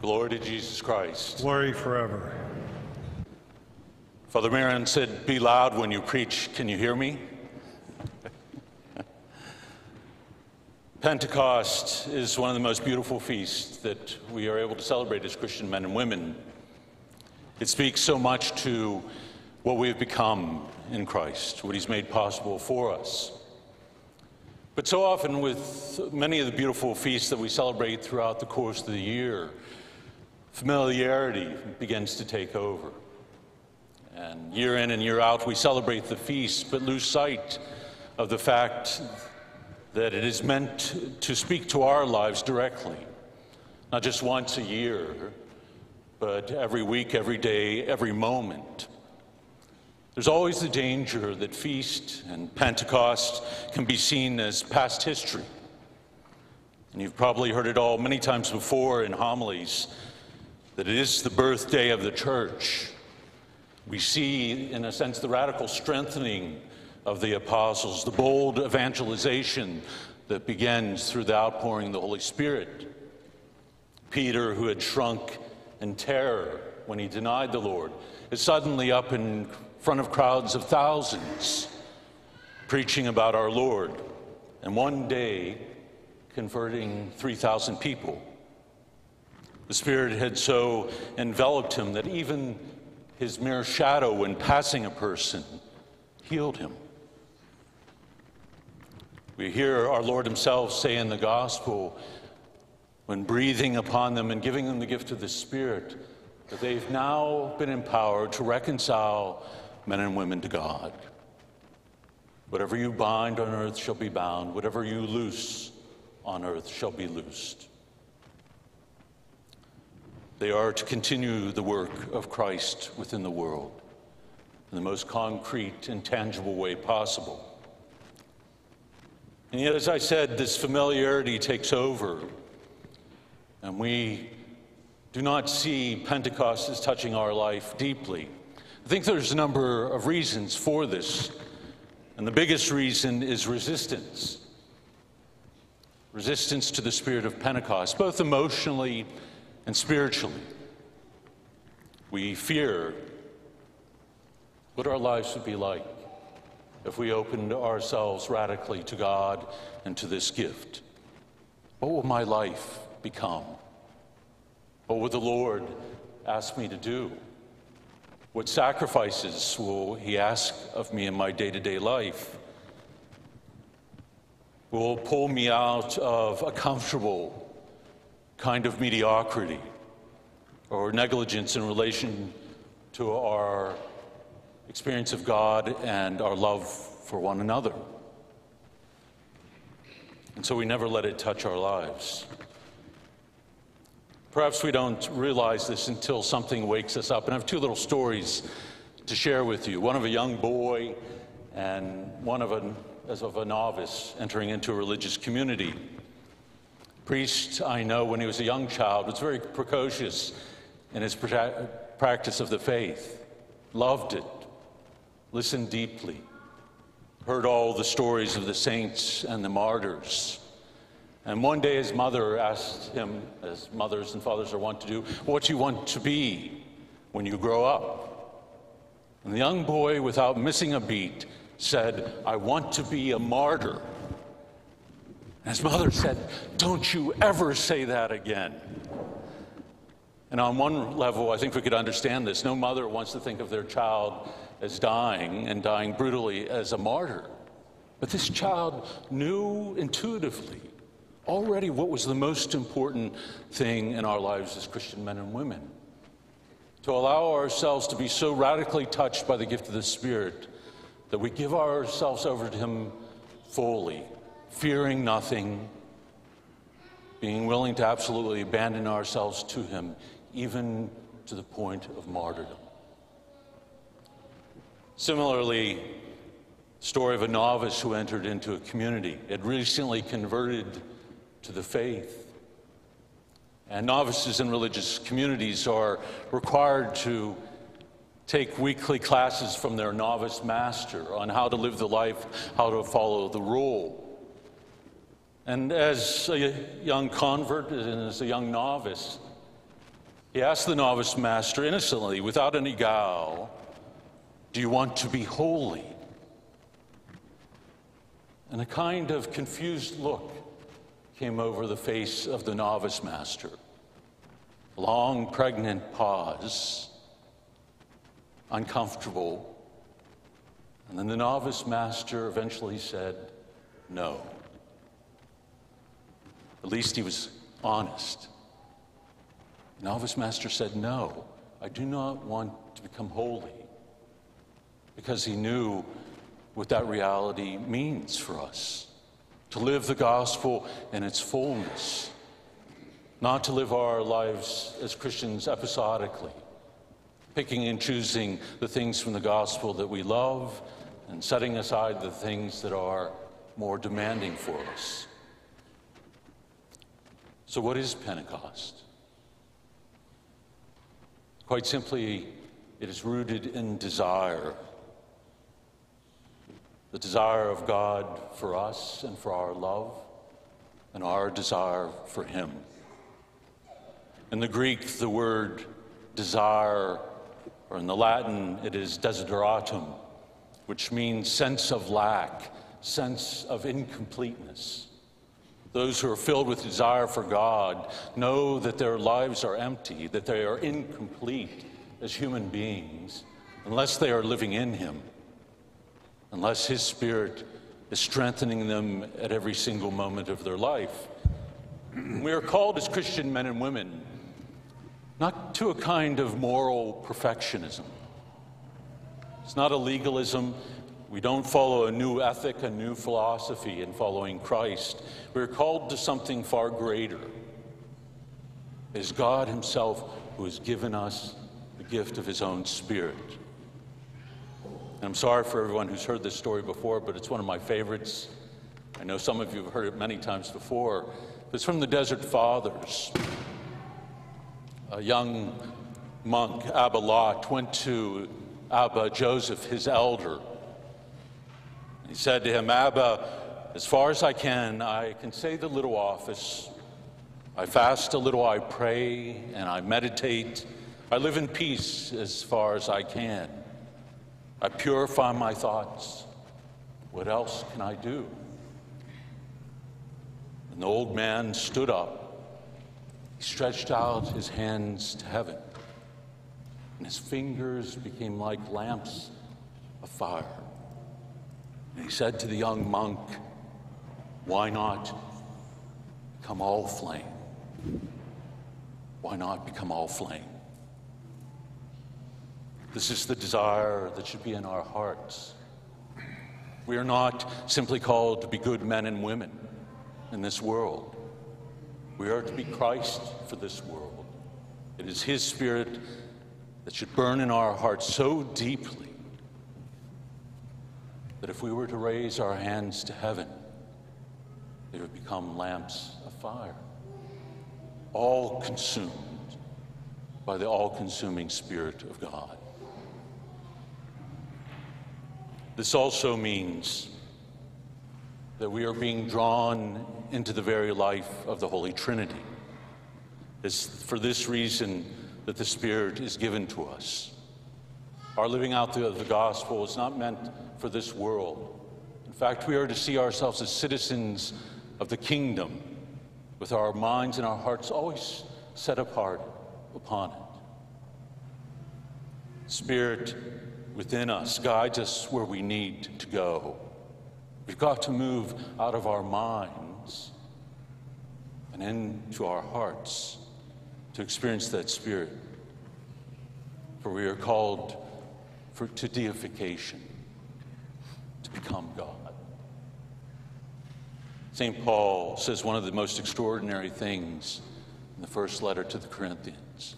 Glory to Jesus Christ. Glory forever. Father Marion said, "Be loud when you preach." Can you hear me? Pentecost is one of the most beautiful feasts that we are able to celebrate as Christian men and women. It speaks so much to what we have become in Christ, what He's made possible for us. But so often with many of the beautiful feasts that we celebrate throughout the course of the year, familiarity begins to take over. And year in and year out, we celebrate the feast, but lose sight of the fact that it is meant to speak to our lives directly, not just once a year, but every week, every day, every moment. There's always the danger that feast and Pentecost can be seen as past history. And you've probably heard it all many times before in homilies, that it is the birthday of the church. We see, in a sense, the radical strengthening of the apostles, the bold evangelization that begins through the outpouring of the Holy Spirit. Peter, who had shrunk in terror when he denied the Lord, is suddenly up in front of crowds of thousands, preaching about our Lord, and one day converting 3,000 people. The Spirit had so enveloped him that even his mere shadow, when passing a person, healed him. We hear our Lord Himself say in the Gospel, when breathing upon them and giving them the gift of the Spirit, that they've now been empowered to reconcile men and women to God. Whatever you bind on earth shall be bound. Whatever you loose on earth shall be loosed. They are to continue the work of Christ within the world in the most concrete and tangible way possible. And yet, as I said, this familiarity takes over, and we do not see Pentecost as touching our life deeply. I think there's a number of reasons for this, and the biggest reason is resistance. Resistance to the spirit of Pentecost, both emotionally and spiritually. We fear what our lives would be like if we opened ourselves radically to God and to this gift. What will my life become? What will the Lord ask me to do? What sacrifices will He ask of me in my day-to-day life? Will pull me out of a comfortable kind of mediocrity or negligence in relation to our experience of God and our love for one another. And so we never let it touch our lives. Perhaps we don't realize this until something wakes us up. And I have two little stories to share with you. One of a young boy and one of a novice entering into a religious community. Priest, I know, when he was a young child, was very precocious in his practice of the faith, loved it, listened deeply, heard all the stories of the saints and the martyrs. And one day his mother asked him, as mothers and fathers are wont to do, what do you want to be when you grow up? And the young boy, without missing a beat, said, I want to be a martyr. And his mother said, don't you ever say that again. And on one level, I think we could understand this. No mother wants to think of their child as dying, and dying brutally, as a martyr. But this child knew intuitively already what was the most important thing in our lives as Christian men and women. To allow ourselves to be so radically touched by the gift of the Spirit that we give ourselves over to Him fully, fearing nothing, being willing to absolutely abandon ourselves to Him, even to the point of martyrdom. Similarly, the story of a novice who entered into a community, had recently converted to the faith. And novices in religious communities are required to take weekly classes from their novice master on how to live the life, how to follow the rule. And as a young convert and as a young novice, He asked the novice master innocently, without any guile, "Do you want to be holy?" And a kind of confused look came over the face of the novice master. A long, pregnant pause, uncomfortable. And then the novice master eventually said, "No." At least he was honest. The novice master said, "No, I do not want to become holy," because he knew what that reality means for us. To live the gospel in its fullness, not to live our lives as Christians episodically, picking and choosing the things from the gospel that we love and setting aside the things that are more demanding for us. So what is Pentecost? Quite simply, it is rooted in desire. The desire of God for us and for our love, and our desire for Him. In the Greek, the word desire, or in the Latin, it is desideratum, which means sense of lack, sense of incompleteness. Those who are filled with desire for God know that their lives are empty, that they are incomplete as human beings unless they are living in Him, unless His Spirit is strengthening them at every single moment of their life. We are called as Christian men and women not to a kind of moral perfectionism. It's not a legalism. We don't follow a new ethic, a new philosophy in following Christ. We're called to something far greater. It is God Himself who has given us the gift of His own Spirit. And I'm sorry for everyone who's heard this story before, but it's one of my favorites. I know some of you have heard it many times before. It's from the Desert Fathers. A young monk, Abba Lot, went to Abba Joseph, his elder. He said to him, "Abba, as far as I can say the little office. I fast a little, I pray, and I meditate. I live in peace as far as I can. I purify my thoughts. What else can I do?" And the old man stood up. He stretched out his hands to heaven, and his fingers became like lamps of fire. And he said to the young monk, "Why not become all flame? Why not become all flame?" This is the desire that should be in our hearts. We are not simply called to be good men and women in this world. We are to be Christ for this world. It is His Spirit that should burn in our hearts so deeply that if we were to raise our hands to heaven, they would become lamps of fire, all consumed by the all-consuming Spirit of God. This also means that we are being drawn into the very life of the Holy Trinity. It's for this reason that the Spirit is given to us. Our living out the gospel is not meant for this world. In fact, we are to see ourselves as citizens of the kingdom, with our minds and our hearts always set apart upon it. Spirit within us guides us where we need to go. We've got to move out of our minds and into our hearts to experience that Spirit. For we are called to deification, to become God. St. Paul says one of the most extraordinary things in the first letter to the Corinthians.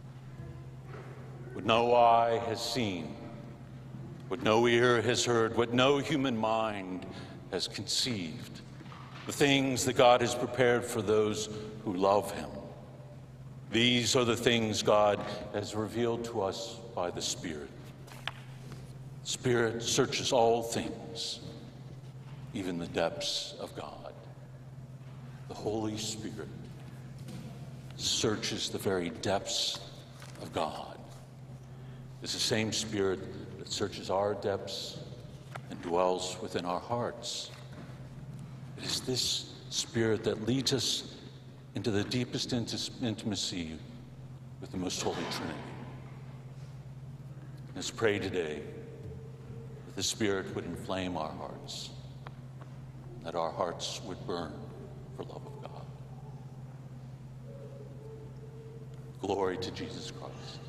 What no eye has seen, what no ear has heard, what no human mind has conceived, the things that God has prepared for those who love Him. These are the things God has revealed to us by the Spirit. Spirit searches all things, even the depths of God. The Holy Spirit searches the very depths of God. It's the same Spirit that searches our depths and dwells within our hearts. It is this Spirit that leads us into the deepest intimacy with the Most Holy Trinity. Let's pray today that the Spirit would inflame our hearts, that our hearts would burn for love of God. Glory to Jesus Christ.